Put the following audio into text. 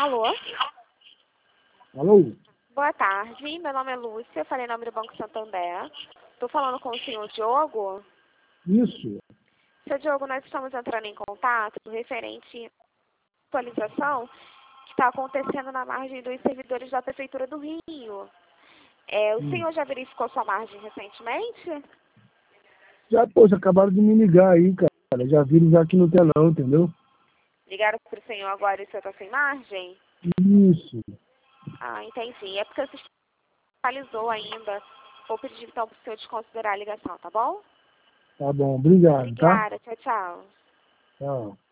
Alô? Alô? Boa tarde, meu nome é Lúcia, falei em nome do Banco Santander. Estou falando com o senhor Diogo. Isso. Seu Diogo, nós estamos entrando em contato referente à atualização que está acontecendo na margem dos servidores da Prefeitura do Rio. O senhor já verificou sua margem recentemente? Já, poxa, acabaram de me ligar aí, cara. Já viram já que não tem não, entendeu? Ligaram para o senhor agora e o senhor está sem margem? Isso. Ah, entendi. É porque o sistema atualizou ainda. Vou pedir então para o senhor desconsiderar a ligação, tá bom? Tá bom, obrigado, tá? Obrigada, tchau, tchau. Tchau.